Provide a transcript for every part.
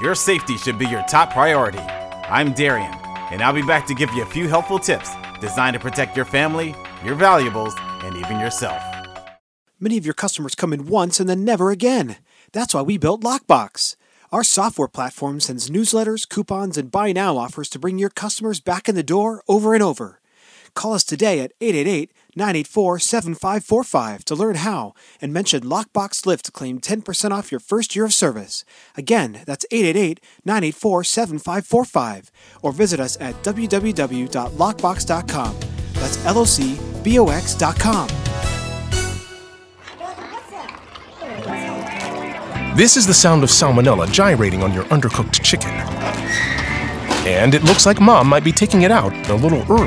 your safety should be your top priority. I'm Darian, and I'll be back to give you a few helpful tips designed to protect your family, your valuables, and even yourself. Many of your customers come in once and then never again. That's why we built Lockbox. Our software platform sends newsletters, coupons, and buy now offers to bring your customers back in the door over and over. Call us today at 888-984-7545 to learn how and mention Lockbox Lift to claim 10% off your first year of service. Again, that's 888-984-7545 or visit us at www.lockbox.com. That's LOCBOX.com. This is the sound of salmonella gyrating on your undercooked chicken. And it looks like Mom might be taking it out a little early.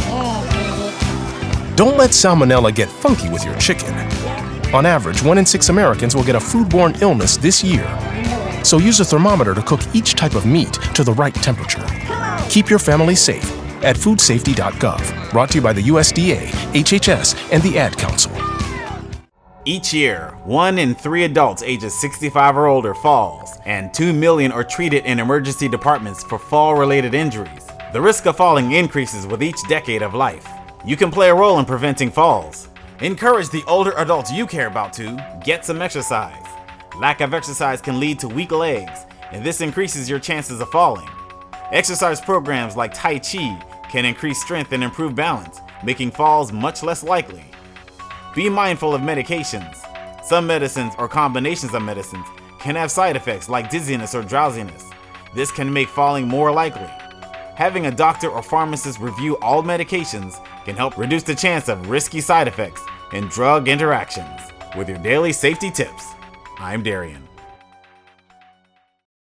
Don't let salmonella get funky with your chicken. On average, 1 in 6 Americans will get a foodborne illness this year. So use a thermometer to cook each type of meat to the right temperature. Keep your family safe at foodsafety.gov. Brought to you by the USDA, HHS, and the Ad Council. Each year, 1 in 3 adults ages 65 or older falls, and 2 million are treated in emergency departments for fall-related injuries. The risk of falling increases with each decade of life. You can play a role in preventing falls. Encourage the older adults you care about to get some exercise. Lack of exercise can lead to weak legs, and this increases your chances of falling. Exercise programs like Tai Chi can increase strength and improve balance, making falls much less likely. Be mindful of medications. Some medicines or combinations of medicines can have side effects like dizziness or drowsiness. This can make falling more likely. Having a doctor or pharmacist review all medications can help reduce the chance of risky side effects and drug interactions. With your daily safety tips, I'm Darian.